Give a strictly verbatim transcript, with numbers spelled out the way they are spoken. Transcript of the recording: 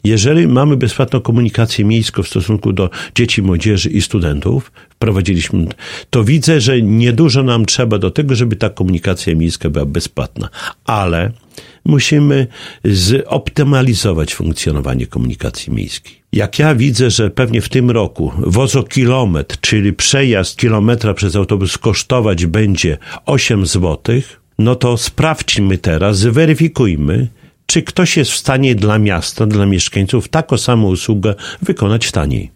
Jeżeli mamy bezpłatną komunikację miejską w stosunku do dzieci, młodzieży i studentów, wprowadziliśmy, to widzę, że niedużo nam trzeba do tego, żeby ta komunikacja miejska była bezpłatna. Ale musimy zoptymalizować funkcjonowanie komunikacji miejskiej. Jak ja widzę, że pewnie w tym roku wozokilometr, czyli przejazd kilometra przez autobus kosztować będzie osiem złotych, no to sprawdźmy teraz, zweryfikujmy, czy ktoś jest w stanie dla miasta, dla mieszkańców taką samą usługę wykonać taniej.